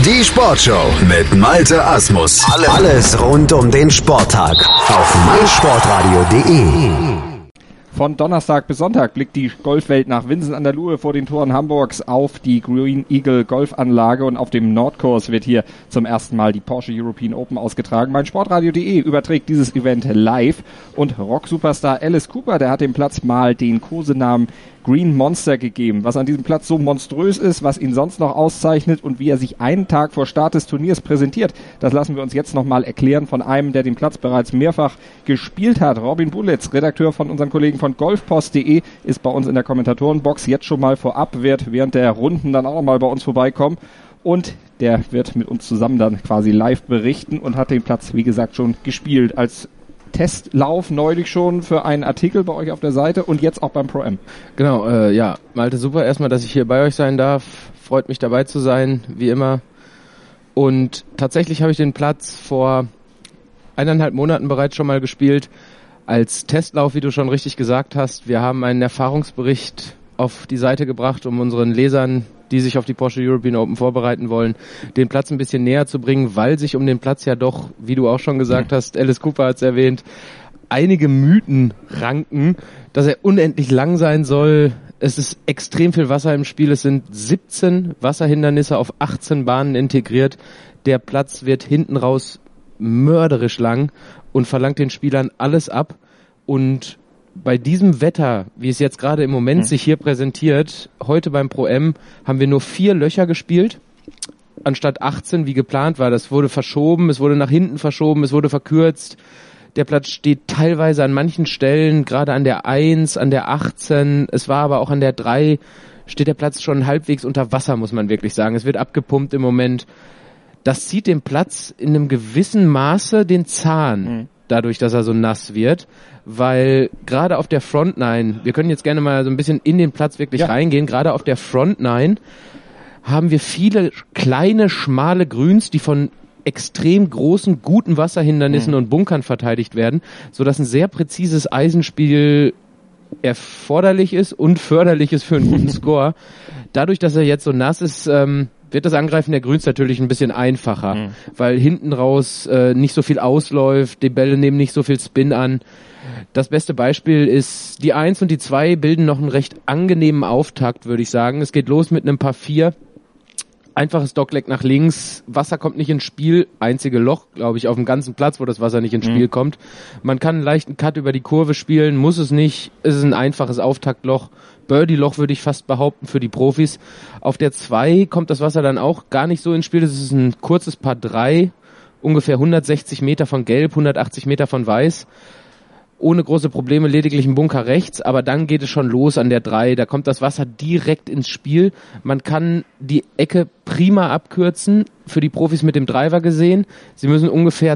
Die Sportshow mit Malte Asmus. Alles rund um den Sporttag auf meinsportradio.de. Von Donnerstag bis Sonntag blickt die Golfwelt nach Winsen an der Luhe vor den Toren Hamburgs auf die Green Eagle Golfanlage und auf dem Nordkurs wird hier zum ersten Mal die Porsche European Open ausgetragen. meinsportradio.de überträgt dieses Event live und Rock-Superstar Alice Cooper, der hat dem Platz mal den Kosenamen Green Monster gegeben. Was an diesem Platz so monströs ist, was ihn sonst noch auszeichnet und wie er sich einen Tag vor Start des Turniers präsentiert, das lassen wir uns jetzt nochmal erklären von einem, der den Platz bereits mehrfach gespielt hat. Robin Bulitz, Redakteur von unseren Kollegen von golfpost.de, ist bei uns in der Kommentatorenbox jetzt schon mal vorab, wird während der Runden dann auch nochmal bei uns vorbeikommen und der wird mit uns zusammen dann quasi live berichten und hat den Platz, wie gesagt, schon gespielt als Testlauf neulich schon für einen Artikel bei euch auf der Seite und jetzt auch beim Pro-Am. Genau, ja, Malte, super. Erstmal, dass ich hier bei euch sein darf. Freut mich dabei zu sein, wie immer. Und tatsächlich habe ich den Platz vor 1,5 Monaten bereits schon mal gespielt. Als Testlauf, wie du schon richtig gesagt hast. Wir haben einen Erfahrungsbericht auf die Seite gebracht, um unseren Lesern, die sich auf die Porsche European Open vorbereiten wollen, den Platz ein bisschen näher zu bringen, weil sich um den Platz ja doch, wie du auch schon gesagt hast, Alice Cooper hat es erwähnt, einige Mythen ranken, dass er unendlich lang sein soll. Es ist extrem viel Wasser im Spiel. Es sind 17 Wasserhindernisse auf 18 Bahnen integriert. Der Platz wird hinten raus mörderisch lang und verlangt den Spielern alles ab. Und bei diesem Wetter, wie es jetzt gerade im Moment sich hier präsentiert, heute beim Pro-Am haben wir nur 4 Löcher gespielt, anstatt 18, wie geplant war. Das wurde verschoben, es wurde nach hinten verschoben, es wurde verkürzt. Der Platz steht teilweise an manchen Stellen, gerade an der 1, an der 18, es war aber auch an der 3, steht der Platz schon halbwegs unter Wasser, muss man wirklich sagen. Es wird abgepumpt im Moment. Das zieht dem Platz in einem gewissen Maße den Zahn, dadurch, dass er so nass wird, weil gerade auf der Front 9, wir können jetzt gerne mal so ein bisschen in den Platz wirklich reingehen, gerade auf der Front 9 haben wir viele kleine, schmale Grüns, die von extrem großen, guten Wasserhindernissen und Bunkern verteidigt werden, sodass ein sehr präzises Eisenspiel erforderlich ist und förderlich ist für einen guten Score. Dadurch, dass er jetzt so nass ist, wird das Angreifen der Grüns natürlich ein bisschen einfacher, weil hinten raus nicht so viel ausläuft, die Bälle nehmen nicht so viel Spin an. Das beste Beispiel ist, die 1 und die 2 bilden noch einen recht angenehmen Auftakt, würde ich sagen. Es geht los mit einem Paar 4. Einfaches Dogleg nach links, Wasser kommt nicht ins Spiel, einzige Loch, glaube ich, auf dem ganzen Platz, wo das Wasser nicht ins Spiel kommt. Man kann einen leichten Cut über die Kurve spielen, muss es nicht, es ist ein einfaches Auftaktloch, Birdie-Loch würde ich fast behaupten für die Profis. Auf der 2 kommt das Wasser dann auch gar nicht so ins Spiel, das ist ein kurzes Paar 3, ungefähr 160 Meter von Gelb, 180 Meter von Weiß. Ohne große Probleme, lediglich ein Bunker rechts, aber dann geht es schon los an der 3, da kommt das Wasser direkt ins Spiel. Man kann die Ecke prima abkürzen, für die Profis mit dem Driver gesehen. Sie müssen ungefähr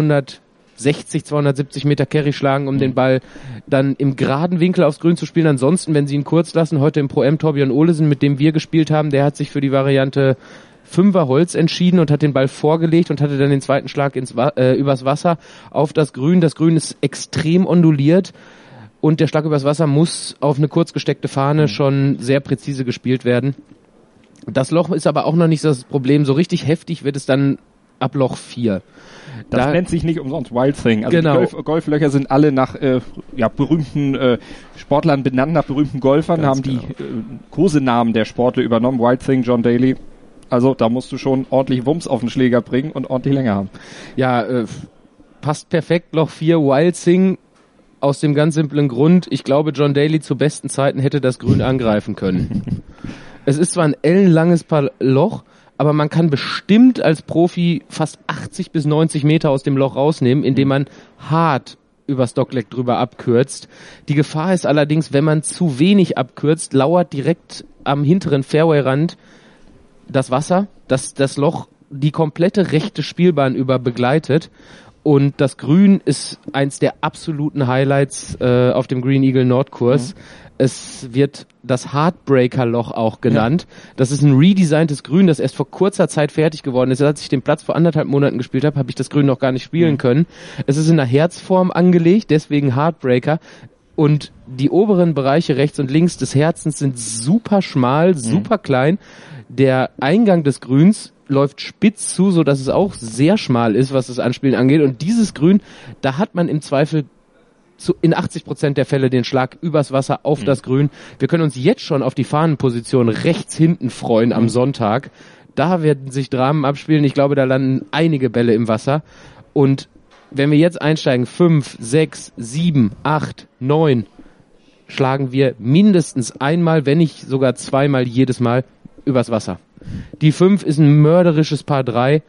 260, 270 Meter Carry schlagen, um den Ball dann im geraden Winkel aufs Grün zu spielen. Ansonsten, wenn sie ihn kurz lassen, heute im Pro-Am Torbjörn Olesen, mit dem wir gespielt haben, der hat sich für die Variante 5er Holz entschieden und hat den Ball vorgelegt und hatte dann den zweiten Schlag übers Wasser auf das Grün. Das Grün ist extrem onduliert und der Schlag übers Wasser muss auf eine kurz gesteckte Fahne schon sehr präzise gespielt werden. Das Loch ist aber auch noch nicht das Problem. So richtig heftig wird es dann ab Loch 4. Das nennt sich nicht umsonst Wild Thing. Also genau. Die Golflöcher sind alle nach berühmten Sportlern benannt, nach berühmten Golfern, Ganz haben genau. die Kosenamen der Sportler übernommen. Wild Thing, John Daly. Also da musst du schon ordentlich Wumms auf den Schläger bringen und ordentlich länger haben. Ja, passt perfekt. Loch 4, Wild Thing, aus dem ganz simplen Grund, ich glaube, John Daly zu besten Zeiten hätte das Grün angreifen können. Es ist zwar ein ellenlanges Loch, aber man kann bestimmt als Profi fast 80 bis 90 Meter aus dem Loch rausnehmen, indem man hart übers Dogleg drüber abkürzt. Die Gefahr ist allerdings, wenn man zu wenig abkürzt, lauert direkt am hinteren Fairway-Rand das Wasser, das Loch die komplette rechte Spielbahn über begleitet und das Grün ist eins der absoluten Highlights auf dem Green Eagle Nordkurs. Es wird das Heartbreaker-Loch auch genannt. Ja. Das ist ein redesigntes Grün, das erst vor kurzer Zeit fertig geworden ist. Als ich den Platz vor 1,5 Monaten gespielt habe, habe ich das Grün noch gar nicht spielen können. Es ist in einer Herzform angelegt, deswegen Heartbreaker. Und die oberen Bereiche rechts und links des Herzens sind super schmal, super klein. Der Eingang des Grüns läuft spitz zu, so dass es auch sehr schmal ist, was das Anspielen angeht. Und dieses Grün, da hat man im Zweifel in 80% der Fälle den Schlag übers Wasser auf das Grün. Wir können uns jetzt schon auf die Fahnenposition rechts hinten freuen am Sonntag. Da werden sich Dramen abspielen. Ich glaube, da landen einige Bälle im Wasser. Und wenn wir jetzt einsteigen, 5, 6, 7, 8, 9, schlagen wir mindestens einmal, wenn nicht sogar zweimal jedes Mal übers Wasser. Die 5 ist ein mörderisches Par 3.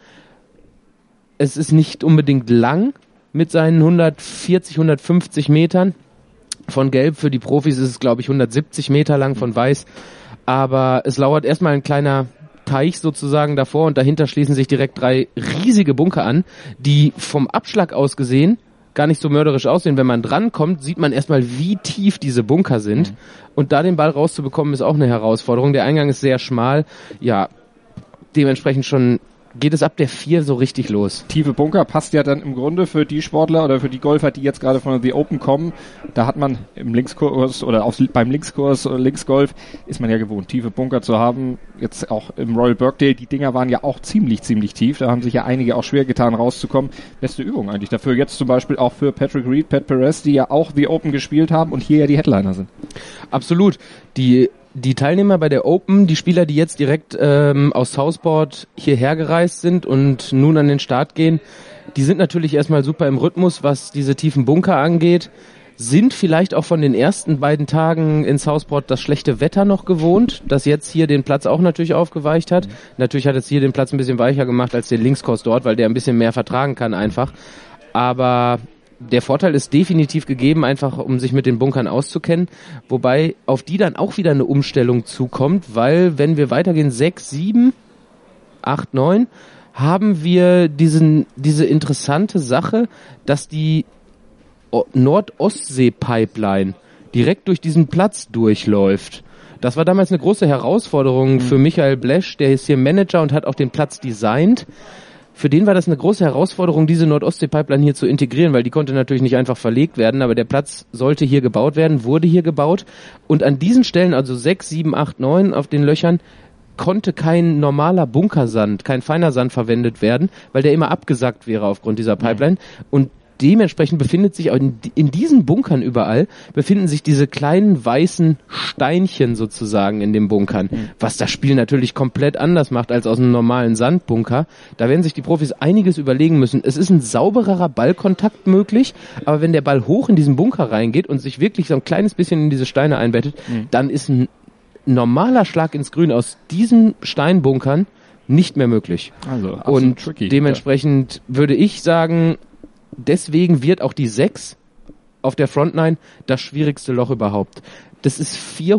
Es ist nicht unbedingt lang mit seinen 140, 150 Metern. Von Gelb für die Profis ist es, glaube ich, 170 Meter lang, von Weiß. Aber es lauert erstmal ein kleiner Teich sozusagen davor und dahinter schließen sich direkt 3 riesige Bunker an, die vom Abschlag aus gesehen gar nicht so mörderisch aussehen. Wenn man drankommt, sieht man erstmal, wie tief diese Bunker sind. Und da den Ball rauszubekommen, ist auch eine Herausforderung. Der Eingang ist sehr schmal. Ja, dementsprechend schon geht es ab der 4 so richtig los. Tiefe Bunker passt ja dann im Grunde für die Sportler oder für die Golfer, die jetzt gerade von The Open kommen. Da hat man im Linkskurs oder beim Linkskurs oder Linksgolf ist man ja gewohnt, tiefe Bunker zu haben. Jetzt auch im Royal Birkdale, die Dinger waren ja auch ziemlich tief. Da haben sich ja einige auch schwer getan, rauszukommen. Beste Übung eigentlich dafür. Jetzt zum Beispiel auch für Patrick Reed, Pat Perez, die ja auch The Open gespielt haben und hier ja die Headliner sind. Absolut. Die Teilnehmer bei der Open, die Spieler, die jetzt direkt aus Southport hierher gereist sind und nun an den Start gehen, die sind natürlich erstmal super im Rhythmus, was diese tiefen Bunker angeht, sind vielleicht auch von den ersten beiden Tagen in Southport das schlechte Wetter noch gewohnt, das jetzt hier den Platz auch natürlich aufgeweicht hat. Natürlich hat es hier den Platz ein bisschen weicher gemacht als den Linkskurs dort, weil der ein bisschen mehr vertragen kann einfach. Aber der Vorteil ist definitiv gegeben, einfach um sich mit den Bunkern auszukennen, wobei auf die dann auch wieder eine Umstellung zukommt, weil wenn wir weitergehen 6, 7, 8, 9, haben wir diese interessante Sache, dass die Nordostsee-Pipeline direkt durch diesen Platz durchläuft. Das war damals eine große Herausforderung für Michael Blesch, der ist hier Manager und hat auch den Platz designt. Für den war das eine große Herausforderung, diese Nordostsee-Pipeline hier zu integrieren, weil die konnte natürlich nicht einfach verlegt werden, aber der Platz sollte hier gebaut werden, wurde hier gebaut. Und an diesen Stellen, also 6, 7, 8, 9 auf den Löchern, konnte kein normaler Bunkersand, kein feiner Sand verwendet werden, weil der immer abgesackt wäre aufgrund dieser Pipeline. Und dementsprechend befindet sich auch in diesen Bunkern überall, befinden sich diese kleinen weißen Steinchen sozusagen in den Bunkern, was das Spiel natürlich komplett anders macht als aus einem normalen Sandbunker. Da werden sich die Profis einiges überlegen müssen. Es ist ein saubererer Ballkontakt möglich, aber wenn der Ball hoch in diesen Bunker reingeht und sich wirklich so ein kleines bisschen in diese Steine einbettet, dann ist ein normaler Schlag ins Grün aus diesen Steinbunkern nicht mehr möglich. Also und tricky, dementsprechend würde ich sagen, deswegen wird auch die 6 auf der Frontline das schwierigste Loch überhaupt. Das ist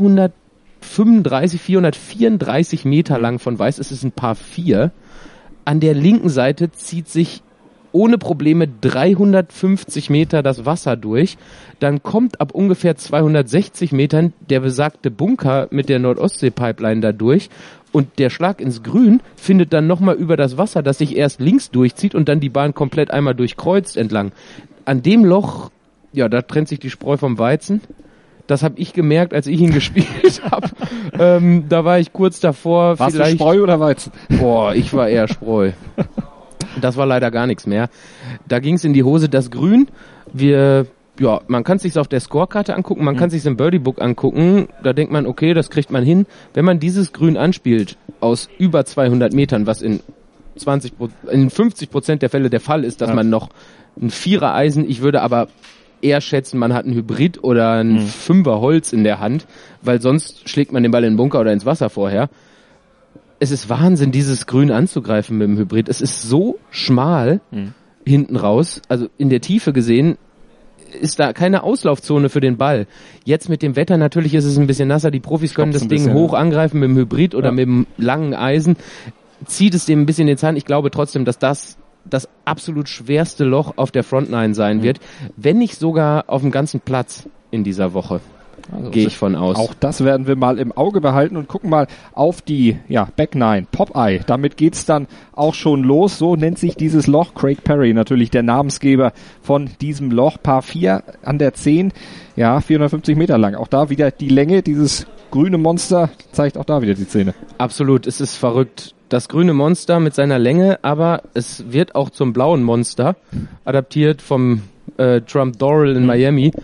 434 Meter lang von Weiß. Es ist ein Par 4. An der linken Seite zieht sich ohne Probleme 350 Meter das Wasser durch. Dann kommt ab ungefähr 260 Metern der besagte Bunker mit der Nordostsee-Pipeline da durch. Und der Schlag ins Grün findet dann nochmal über das Wasser, das sich erst links durchzieht und dann die Bahn komplett einmal durchkreuzt entlang. An dem Loch, ja, da trennt sich die Spreu vom Weizen. Das habe ich gemerkt, als ich ihn gespielt habe. Da war ich kurz davor. Warst du Spreu oder Weizen? Boah, ich war eher Spreu. Das war leider gar nichts mehr. Da ging es in die Hose. Das Grün, man kann es sich auf der Scorekarte angucken, man kann es sich im Birdie-Book angucken. Da denkt man, okay, das kriegt man hin. Wenn man dieses Grün anspielt aus über 200 Metern, was in 50% der Fälle der Fall ist, dass man noch ein 4er Eisen, ich würde aber eher schätzen, man hat einen Hybrid oder ein 5er Holz in der Hand, weil sonst schlägt man den Ball in den Bunker oder ins Wasser vorher. Es ist Wahnsinn, dieses Grün anzugreifen mit dem Hybrid. Es ist so schmal hinten raus, also in der Tiefe gesehen, ist da keine Auslaufzone für den Ball. Jetzt mit dem Wetter natürlich ist es ein bisschen nasser. Die Profis können das Ding hoch angreifen mit dem Hybrid oder mit dem langen Eisen. Zieht es dem ein bisschen den Zahn. Ich glaube trotzdem, dass das absolut schwerste Loch auf der Frontline sein wird, wenn nicht sogar auf dem ganzen Platz in dieser Woche. Also gehe ich von aus. Auch das werden wir mal im Auge behalten und gucken mal auf die Back 9, Popeye. Damit geht's dann auch schon los. So nennt sich dieses Loch. Craig Perry natürlich der Namensgeber von diesem Loch. Par 4 an der 10. Ja, 450 Meter lang. Auch da wieder die Länge. Dieses grüne Monster zeigt auch da wieder die Zähne. Absolut. Es ist verrückt. das grüne Monster mit seiner Länge, aber es wird auch zum blauen Monster, adaptiert vom Trump Doral in Miami.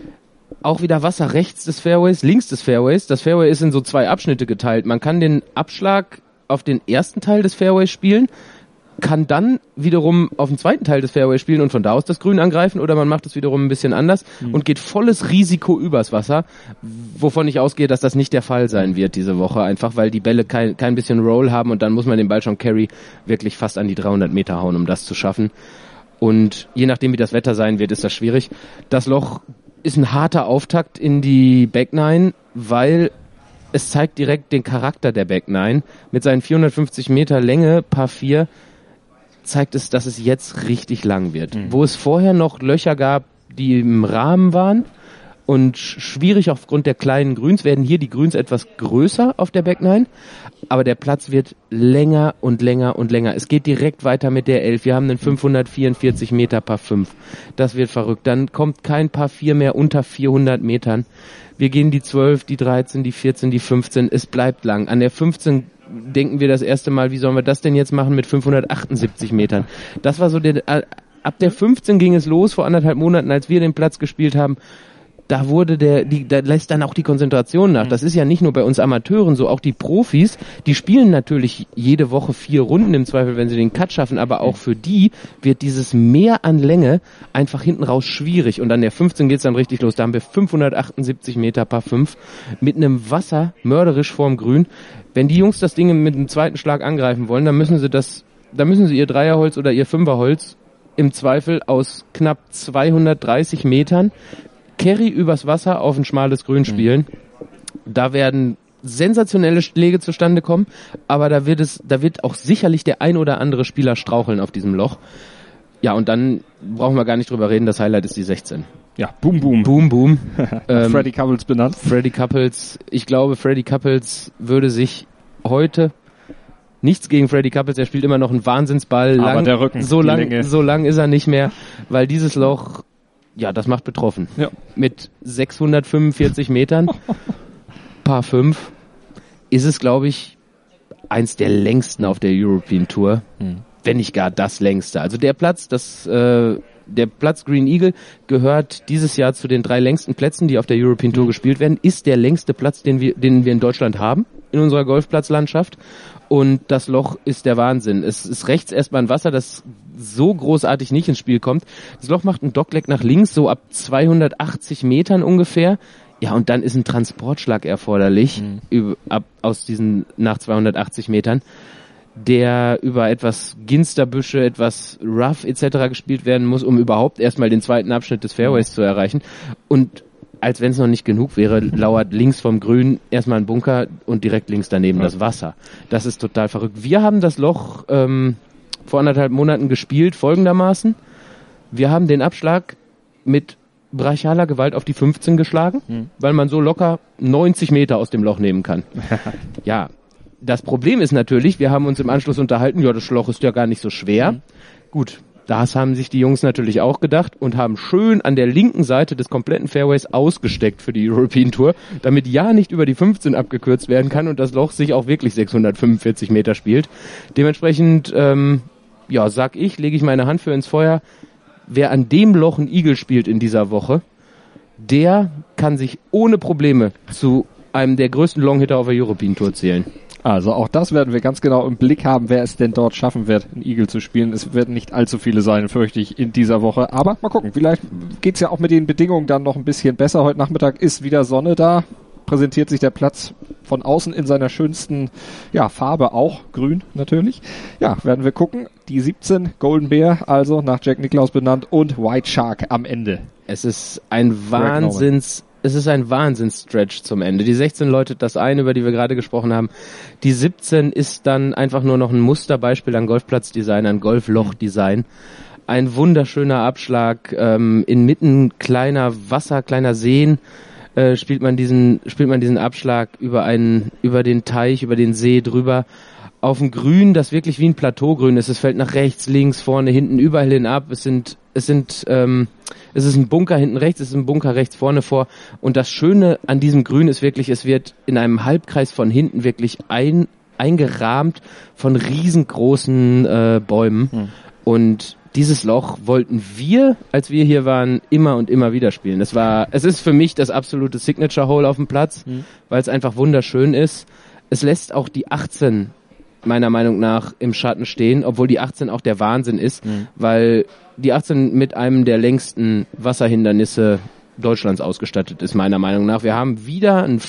Auch wieder Wasser rechts des Fairways, links des Fairways. Das Fairway ist in so 2 Abschnitte geteilt. Man kann den Abschlag auf den ersten Teil des Fairways spielen, kann dann wiederum auf den zweiten Teil des Fairways spielen und von da aus das Grün angreifen, oder man macht es wiederum ein bisschen anders und geht volles Risiko übers Wasser, wovon ich ausgehe, dass das nicht der Fall sein wird diese Woche, einfach weil die Bälle kein bisschen Roll haben und dann muss man den Ball schon Carry wirklich fast an die 300 Meter hauen, um das zu schaffen. Und je nachdem, wie das Wetter sein wird, ist das schwierig. Das Loch ist ein harter Auftakt in die Back Nine, weil es zeigt direkt den Charakter der Back Nine. Mit seinen 450 Meter Länge, Par 4, zeigt es, dass es jetzt richtig lang wird. Wo es vorher noch Löcher gab, die im Rahmen waren und schwierig aufgrund der kleinen Grüns, werden hier die Grüns etwas größer auf der Back Nine, aber der Platz wird länger und länger und länger. Es geht direkt weiter mit der 11. Wir haben einen 544 Meter Par 5. Das wird verrückt. Dann kommt kein Par 4 mehr unter 400 Metern. Wir gehen die 12, die 13, die 14, die 15. Es bleibt lang. An der 15 denken wir das erste Mal, wie sollen wir das denn jetzt machen mit 578 Metern? Das war so ab der 15 ging es los, vor 1,5 Monaten, als wir den Platz gespielt haben. Da wurde da lässt dann auch die Konzentration nach. Das ist ja nicht nur bei uns Amateuren so, auch die Profis, die spielen natürlich jede Woche 4 Runden im Zweifel, wenn sie den Cut schaffen, aber auch für die wird dieses Mehr an Länge einfach hinten raus schwierig. Und an der 15 geht's dann richtig los. Da haben wir 578 Meter Par 5 mit einem Wasser mörderisch vorm Grün. Wenn die Jungs das Ding mit einem zweiten Schlag angreifen wollen, dann müssen sie ihr Dreierholz oder ihr Fünferholz im Zweifel aus knapp 230 Metern Carry übers Wasser auf ein schmales Grün spielen. Da werden sensationelle Schläge zustande kommen, aber da wird auch sicherlich der ein oder andere Spieler straucheln auf diesem Loch. Ja, und dann brauchen wir gar nicht drüber reden, das Highlight ist die 16. Ja, Boom Boom. Boom Boom. Freddie Couples benannt. Freddie Couples, ich glaube, Freddie Couples würde sich heute, nichts gegen Freddie Couples, er spielt immer noch einen Wahnsinnsball. Aber der Rücken, so lang ist er nicht mehr, weil dieses Loch, ja, das macht betroffen. Ja. Mit 645 Metern, Par 5, ist es, glaube ich, eins der längsten auf der European Tour, wenn nicht gar das längste. Also der Platz, der Platz Green Eagle gehört dieses Jahr zu den 3 längsten Plätzen, die auf der European Tour gespielt werden, ist der längste Platz, den wir in Deutschland haben, in unserer Golfplatzlandschaft. Und das Loch ist der Wahnsinn. Es ist rechts erstmal ein Wasser, das so großartig nicht ins Spiel kommt. Das Loch macht einen Dogleg nach links, so ab 280 Metern ungefähr. Ja, und dann ist ein Transportschlag erforderlich, aus diesen nach 280 Metern, der über etwas Ginsterbüsche, etwas Rough etc. gespielt werden muss, um überhaupt erstmal den zweiten Abschnitt des Fairways zu erreichen. Und als wenn es noch nicht genug wäre, lauert links vom Grün erstmal ein Bunker und direkt links daneben das Wasser. Das ist total verrückt. Wir haben das Loch vor 1,5 Monaten gespielt, folgendermaßen. Wir haben den Abschlag mit brachialer Gewalt auf die 15 geschlagen, weil man so locker 90 Meter aus dem Loch nehmen kann. Ja, das Problem ist natürlich, wir haben uns im Anschluss unterhalten, ja, das Loch ist ja gar nicht so schwer. Gut. Das haben sich die Jungs natürlich auch gedacht und haben schön an der linken Seite des kompletten Fairways ausgesteckt für die European Tour, damit ja nicht über die 15 abgekürzt werden kann und das Loch sich auch wirklich 645 Meter spielt. Dementsprechend, lege ich meine Hand für ins Feuer. Wer an dem Loch ein Eagle spielt in dieser Woche, der kann sich ohne Probleme zu einem der größten Longhitter auf der European Tour zählen. Also auch das werden wir ganz genau im Blick haben, wer es denn dort schaffen wird, einen Eagle zu spielen. Es werden nicht allzu viele sein, fürchte ich, in dieser Woche. Aber mal gucken, vielleicht geht's ja auch mit den Bedingungen dann noch ein bisschen besser. Heute Nachmittag ist wieder Sonne da, präsentiert sich der Platz von außen in seiner schönsten Farbe, auch grün natürlich. Ja, werden wir gucken. Die 17, Golden Bear, also nach Jack Nicklaus benannt, und White Shark am Ende. Es ist ein Wahnsinns-Stretch zum Ende. Die 16 läutet das ein, über die wir gerade gesprochen haben. Die 17 ist dann einfach nur noch ein Musterbeispiel an Golfplatzdesign, an Golflochdesign. Ein wunderschöner Abschlag, inmitten kleiner Wasser, kleiner Seen, spielt man diesen Abschlag über den Teich, über den See drüber. Auf ein Grün, das wirklich wie ein Plateaugrün ist. Es fällt nach rechts, links, vorne, hinten, überall hin ab. Es ist ein Bunker hinten rechts, es ist ein Bunker rechts vorne vor. Und das Schöne an diesem Grün ist wirklich, es wird in einem Halbkreis von hinten wirklich ein eingerahmt von riesengroßen Bäumen. Und dieses Loch wollten wir, als wir hier waren, immer und immer wieder spielen. Es ist für mich das absolute Signature-Hole auf dem Platz, weil es einfach wunderschön ist. Es lässt auch die 18 meiner Meinung nach im Schatten stehen, obwohl die 18 auch der Wahnsinn ist, weil die 18 mit einem der längsten Wasserhindernisse Deutschlands ausgestattet ist, meiner Meinung nach. Wir haben wieder ein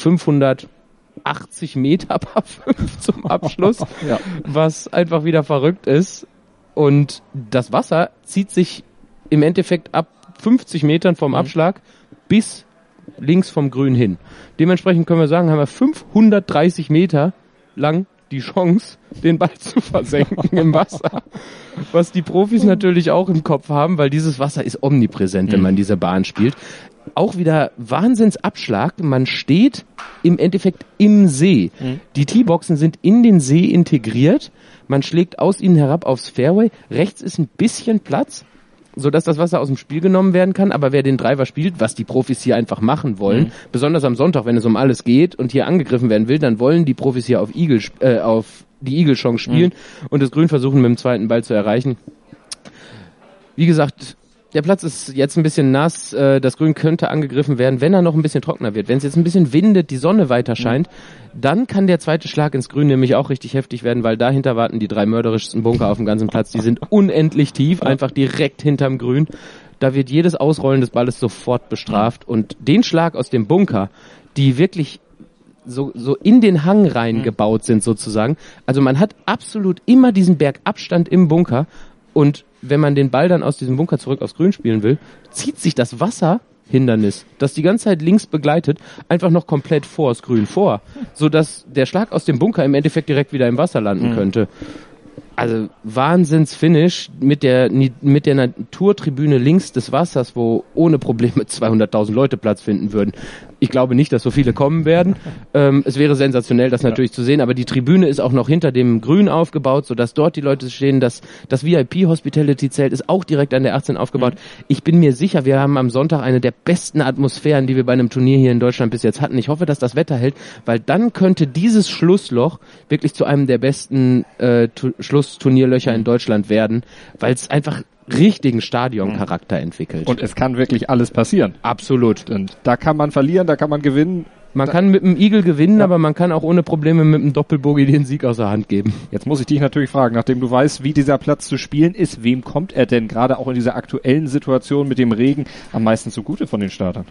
580 Meter Par 5 zum Abschluss, was einfach wieder verrückt ist. Und das Wasser zieht sich im Endeffekt ab 50 Metern vom Abschlag bis links vom Grün hin. Dementsprechend können wir sagen, haben wir 530 Meter lang die Chance, den Ball zu versenken im Wasser. Was die Profis natürlich auch im Kopf haben, weil dieses Wasser ist omnipräsent, wenn man diese Bahn spielt. Auch wieder Wahnsinnsabschlag. Man steht im Endeffekt im See. Die Teeboxen sind in den See integriert. Man schlägt aus ihnen herab aufs Fairway. Rechts ist ein bisschen Platz, sodass das Wasser aus dem Spiel genommen werden kann. Aber wer den Driver spielt, was die Profis hier einfach machen wollen, besonders am Sonntag, wenn es um alles geht und hier angegriffen werden will, dann wollen die Profis hier auf die Eagle-Chance spielen und das Grün versuchen, mit dem zweiten Ball zu erreichen. Wie gesagt, der Platz ist jetzt ein bisschen nass, das Grün könnte angegriffen werden, wenn er noch ein bisschen trockener wird. Wenn es jetzt ein bisschen windet, die Sonne weiter scheint, dann kann der zweite Schlag ins Grün nämlich auch richtig heftig werden, weil dahinter warten die 3 mörderischsten Bunker auf dem ganzen Platz. Die sind unendlich tief, einfach direkt hinterm Grün. Da wird jedes Ausrollen des Balles sofort bestraft und den Schlag aus dem Bunker, die wirklich so in den Hang rein gebaut sind sozusagen. Also man hat absolut immer diesen Bergabstand im Bunker und wenn man den Ball dann aus diesem Bunker zurück aufs Grün spielen will, zieht sich das Wasserhindernis, das die ganze Zeit links begleitet, einfach noch komplett vors Grün vor, sodass der Schlag aus dem Bunker im Endeffekt direkt wieder im Wasser landen könnte. Also Wahnsinns-Finish mit der Naturtribüne links des Wassers, wo ohne Probleme 200.000 Leute Platz finden würden. Ich glaube nicht, dass so viele kommen werden. Es wäre sensationell, das natürlich zu sehen, aber die Tribüne ist auch noch hinter dem Grün aufgebaut, sodass dort die Leute stehen. Das VIP-Hospitality-Zelt ist auch direkt an der 18 aufgebaut. Ich bin mir sicher, wir haben am Sonntag eine der besten Atmosphären, die wir bei einem Turnier hier in Deutschland bis jetzt hatten. Ich hoffe, dass das Wetter hält, weil dann könnte dieses Schlussloch wirklich zu einem der besten Schlussturnierlöcher in Deutschland werden, weil es einfach richtigen Stadioncharakter entwickelt. Und es kann wirklich alles passieren. Absolut. Und da kann man verlieren, da kann man gewinnen. Man kann mit dem Eagle gewinnen, aber man kann auch ohne Probleme mit dem Doppelbogey den Sieg aus der Hand geben. Jetzt muss ich dich natürlich fragen, nachdem du weißt, wie dieser Platz zu spielen ist, wem kommt er denn gerade auch in dieser aktuellen Situation mit dem Regen am meisten zugute von den Startern?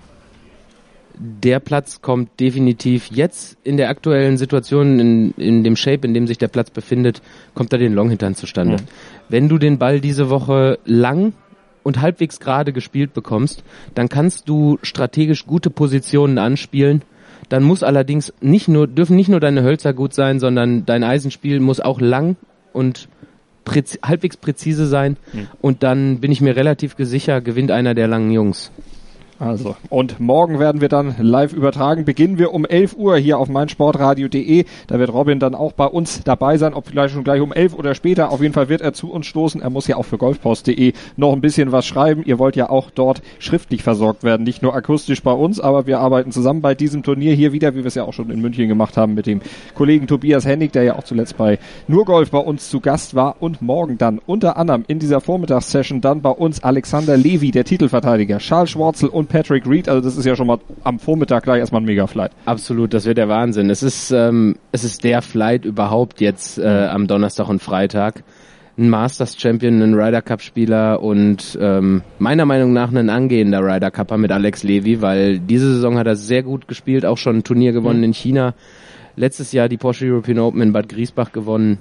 Der Platz kommt definitiv jetzt in der aktuellen Situation, in dem Shape, in dem sich der Platz befindet, kommt da den Longhintern zustande. Wenn du den Ball diese Woche lang und halbwegs gerade gespielt bekommst, dann kannst du strategisch gute Positionen anspielen. Dann muss allerdings dürfen nicht nur deine Hölzer gut sein, sondern dein Eisenspiel muss auch lang und halbwegs präzise sein. Und dann bin ich mir relativ sicher, gewinnt einer der langen Jungs. Also, und morgen werden wir dann live übertragen. Beginnen wir um 11 Uhr hier auf meinsportradio.de. Da wird Robin dann auch bei uns dabei sein, ob vielleicht schon gleich um 11 oder später. Auf jeden Fall wird er zu uns stoßen. Er muss ja auch für golfpost.de noch ein bisschen was schreiben. Ihr wollt ja auch dort schriftlich versorgt werden, nicht nur akustisch bei uns, aber wir arbeiten zusammen bei diesem Turnier hier wieder, wie wir es ja auch schon in München gemacht haben mit dem Kollegen Tobias Hennig, der ja auch zuletzt bei Nur Golf bei uns zu Gast war. Und morgen dann unter anderem in dieser Vormittagssession dann bei uns Alexander Levy, der Titelverteidiger, Charles Schwarzel und Patrick Reed, also das ist ja schon mal am Vormittag gleich erstmal ein Mega-Flight. Absolut, das wird der Wahnsinn. Es ist der Flight überhaupt jetzt am Donnerstag und Freitag. Ein Masters-Champion, ein Ryder-Cup-Spieler und meiner Meinung nach ein angehender Ryder-Cupper mit Alex Levy, weil diese Saison hat er sehr gut gespielt, auch schon ein Turnier gewonnen in China. Letztes Jahr die Porsche European Open in Bad Griesbach gewonnen.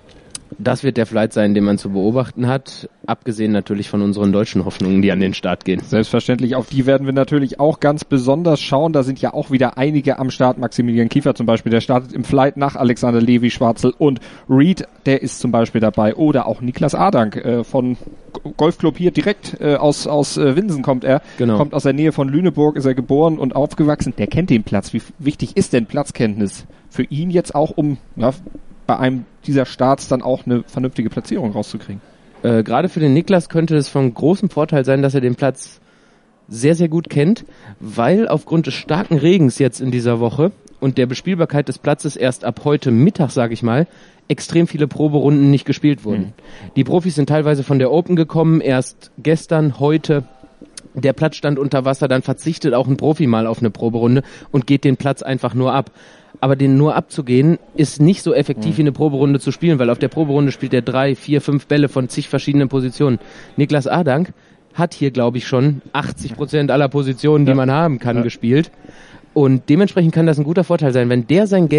Das wird der Flight sein, den man zu beobachten hat, abgesehen natürlich von unseren deutschen Hoffnungen, die an den Start gehen. Selbstverständlich, auf die werden wir natürlich auch ganz besonders schauen. Da sind ja auch wieder einige am Start. Maximilian Kiefer zum Beispiel, der startet im Flight nach Alexander Levy, Schwarzel und Reed, der ist zum Beispiel dabei. Oder auch Niklas Adank von Golfclub hier direkt aus Winsen kommt er. Genau. Kommt aus der Nähe von Lüneburg, ist er geboren und aufgewachsen. Der kennt den Platz. Wie wichtig ist denn Platzkenntnis für ihn jetzt auch, um bei einem dieser Starts dann auch eine vernünftige Platzierung rauszukriegen? Gerade für den Niklas könnte es von großem Vorteil sein, dass er den Platz sehr, sehr gut kennt, weil aufgrund des starken Regens jetzt in dieser Woche und der Bespielbarkeit des Platzes erst ab heute Mittag, sage ich mal, extrem viele Proberunden nicht gespielt wurden. Die Profis sind teilweise von der Open gekommen, erst gestern, heute. Der Platz stand unter Wasser, dann verzichtet auch ein Profi mal auf eine Proberunde und geht den Platz einfach nur ab. Aber den nur abzugehen, ist nicht so effektiv wie eine Proberunde zu spielen, weil auf der Proberunde spielt er 3, 4, 5 Bälle von zig verschiedenen Positionen. Niklas Adank hat hier, glaube ich, schon 80% aller Positionen, die man haben kann, gespielt. Und dementsprechend kann das ein guter Vorteil sein. Wenn der sein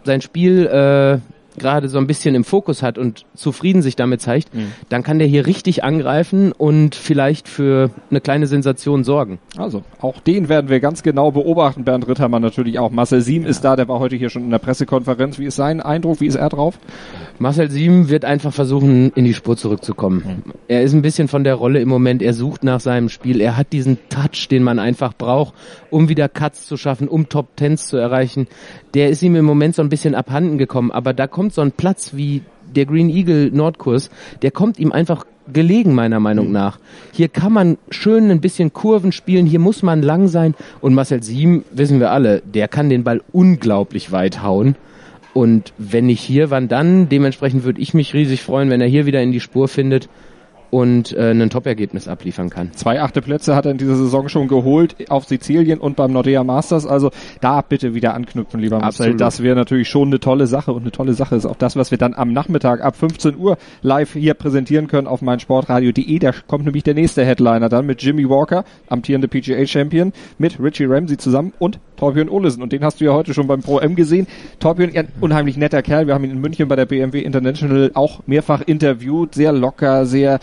Spiel gerade so ein bisschen im Fokus hat und zufrieden sich damit zeigt, dann kann der hier richtig angreifen und vielleicht für eine kleine Sensation sorgen. Also, auch den werden wir ganz genau beobachten. Bernd Rittermann natürlich auch. Marcel Siem ist da, der war heute hier schon in der Pressekonferenz. Wie ist sein Eindruck? Wie ist er drauf? Marcel Siem wird einfach versuchen, in die Spur zurückzukommen. Er ist ein bisschen von der Rolle im Moment. Er sucht nach seinem Spiel. Er hat diesen Touch, den man einfach braucht, um wieder Cuts zu schaffen, um Top Tens zu erreichen. Der ist ihm im Moment so ein bisschen abhanden gekommen. Aber da kommt so ein Platz wie der Green Eagle Nordkurs, der kommt ihm einfach gelegen, meiner Meinung nach. Hier kann man schön ein bisschen Kurven spielen, hier muss man lang sein. Und Marcel Siem, wissen wir alle, der kann den Ball unglaublich weit hauen. Und wenn nicht hier, wann dann? Dementsprechend würde ich mich riesig freuen, wenn er hier wieder in die Spur findet und ein Top-Ergebnis abliefern kann. 2 8. Plätze hat er in dieser Saison schon geholt auf Sizilien und beim Nordea Masters. Also da bitte wieder anknüpfen, lieber Marcel. Absolut. Das wäre natürlich schon eine tolle Sache. Und eine tolle Sache ist auch das, was wir dann am Nachmittag ab 15 Uhr live hier präsentieren können auf meinsportradio.de. Da kommt nämlich der nächste Headliner dann mit Jimmy Walker, amtierende PGA-Champion, mit Richie Ramsey zusammen und Thorbjörn Olesen. Und den hast du ja heute schon beim Pro-M gesehen. Thorbjörn, ein unheimlich netter Kerl. Wir haben ihn in München bei der BMW International auch mehrfach interviewt. Sehr locker, sehr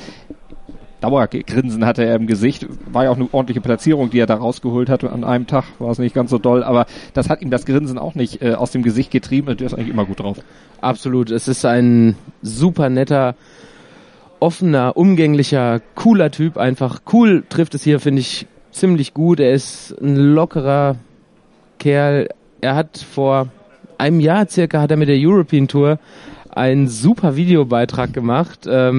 Dauergrinsen hatte er im Gesicht. War ja auch eine ordentliche Platzierung, die er da rausgeholt hatte. An einem Tag war es nicht ganz so doll, aber das hat ihm das Grinsen auch nicht aus dem Gesicht getrieben. Und der ist eigentlich immer gut drauf. Absolut. Es ist ein super netter, offener, umgänglicher, cooler Typ. Einfach cool trifft es hier, finde ich, ziemlich gut. Er ist ein lockerer Kerl. Er hat vor einem Jahr circa hat er mit der European Tour einen super Videobeitrag gemacht.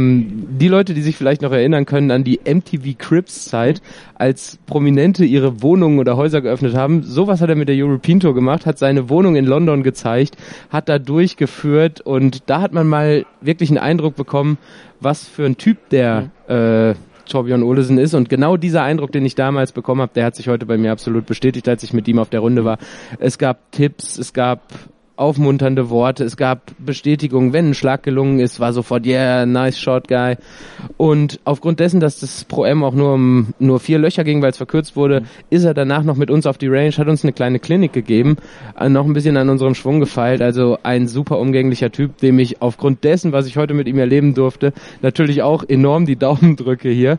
Die Leute, die sich vielleicht noch erinnern können an die MTV Cribs Zeit, als Prominente ihre Wohnungen oder Häuser geöffnet haben, sowas hat er mit der European Tour gemacht, hat seine Wohnung in London gezeigt, hat da durchgeführt und da hat man mal wirklich einen Eindruck bekommen, was für ein Typ der Thorbjörn Olesen ist, und genau dieser Eindruck, den ich damals bekommen habe, der hat sich heute bei mir absolut bestätigt, als ich mit ihm auf der Runde war. Es gab Tipps, es gab aufmunternde Worte, es gab Bestätigungen, wenn ein Schlag gelungen ist, war sofort, yeah, nice shot, guy. Und aufgrund dessen, dass das Pro-M auch nur 4 Löcher ging, weil es verkürzt wurde, ist er danach noch mit uns auf die Range, hat uns eine kleine Klinik gegeben, noch ein bisschen an unserem Schwung gefeilt, also ein super umgänglicher Typ, dem ich aufgrund dessen, was ich heute mit ihm erleben durfte, natürlich auch enorm die Daumen drücke hier.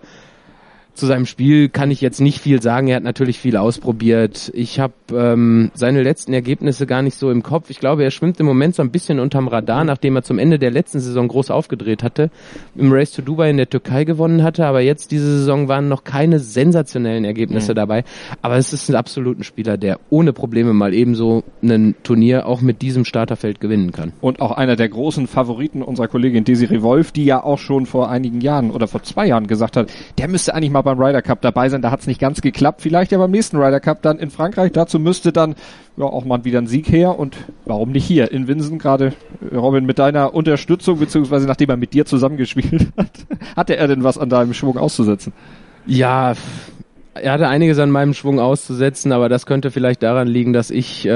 Zu seinem Spiel kann ich jetzt nicht viel sagen. Er hat natürlich viel ausprobiert. Ich habe seine letzten Ergebnisse gar nicht so im Kopf. Ich glaube, er schwimmt im Moment so ein bisschen unterm Radar, nachdem er zum Ende der letzten Saison groß aufgedreht hatte, im Race to Dubai in der Türkei gewonnen hatte. Aber jetzt diese Saison waren noch keine sensationellen Ergebnisse dabei. Aber es ist ein absoluter Spieler, der ohne Probleme mal ebenso ein Turnier auch mit diesem Starterfeld gewinnen kann. Und auch einer der großen Favoriten unserer Kollegin Desiree Wolf, die ja auch schon vor einigen Jahren oder vor 2 Jahren gesagt hat, der müsste eigentlich mal beim Ryder Cup dabei sein. Da hat es nicht ganz geklappt. Vielleicht ja beim nächsten Ryder Cup dann in Frankreich. Dazu müsste dann ja auch mal wieder ein Sieg her. Und warum nicht hier in Winsen? Gerade Robin, mit deiner Unterstützung, beziehungsweise nachdem er mit dir zusammengespielt hat, hatte er denn was an deinem Schwung auszusetzen? Ja, er hatte einiges an meinem Schwung auszusetzen, aber das könnte vielleicht daran liegen, dass ich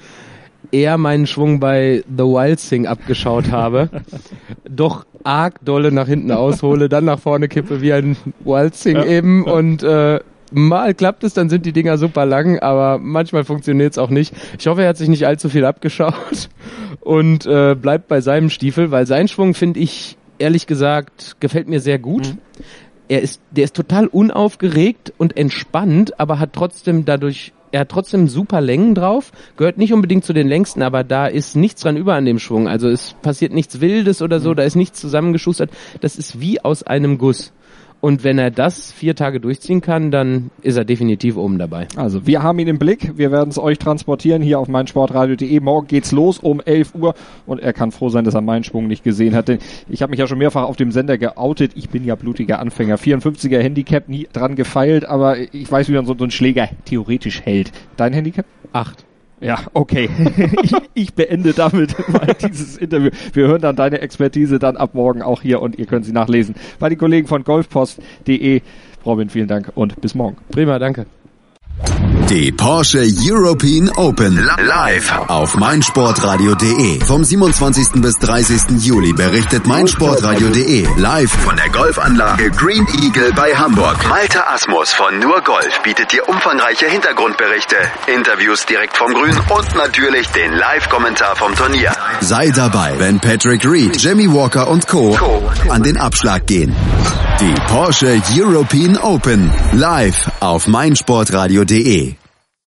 eher meinen Schwung bei The Wild Thing abgeschaut habe, doch arg dolle nach hinten aushole, dann nach vorne kippe wie ein Wild Thing eben und mal klappt es, dann sind die Dinger super lang, aber manchmal funktioniert es auch nicht. Ich hoffe, er hat sich nicht allzu viel abgeschaut und bleibt bei seinem Stiefel, weil sein Schwung, finde ich, ehrlich gesagt, gefällt mir sehr gut. Der ist total unaufgeregt und entspannt, aber hat trotzdem er hat trotzdem super Längen drauf, gehört nicht unbedingt zu den längsten, aber da ist nichts dran über an dem Schwung. Also es passiert nichts Wildes oder so, da ist nichts zusammengeschustert. Das ist wie aus einem Guss. Und wenn er das 4 Tage durchziehen kann, dann ist er definitiv oben dabei. Also wir haben ihn im Blick, wir werden es euch transportieren hier auf meinsportradio.de. Morgen geht's los um 11 Uhr und er kann froh sein, dass er meinen Schwung nicht gesehen hat, denn ich habe mich ja schon mehrfach auf dem Sender geoutet. Ich bin ja blutiger Anfänger, 54er Handicap, nie dran gefeilt, aber ich weiß, wie man so einen Schläger theoretisch hält. Dein Handicap? 8. Ja, okay. Ich beende damit mal dieses Interview. Wir hören dann deine Expertise dann ab morgen auch hier und ihr könnt sie nachlesen bei den Kollegen von golfpost.de. Robin, vielen Dank und bis morgen. Prima, danke. Die Porsche European Open live auf meinsportradio.de. Vom 27. bis 30. Juli berichtet meinsportradio.de live von der Golfanlage Green Eagle bei Hamburg. Malte Asmus von Nur Golf bietet dir umfangreiche Hintergrundberichte, Interviews direkt vom Grün und natürlich den Live-Kommentar vom Turnier. Sei dabei, wenn Patrick Reed, Jimmy Walker und Co. an den Abschlag gehen. Die Porsche European Open live auf meinsportradio.de.